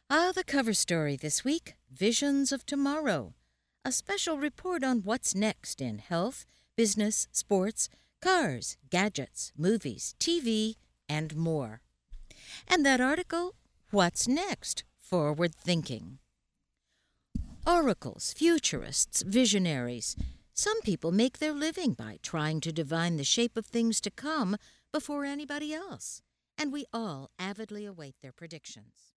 The cover story this week, Visions of Tomorrow, a special report on what's next in health, business, sports, cars, gadgets, movies, TV, and more. And that article, What's Next? Forward Thinking. Oracles, futurists, visionaries. Some people make their living by trying to divine the shape of things to come before anybody else, and we all avidly await their predictions.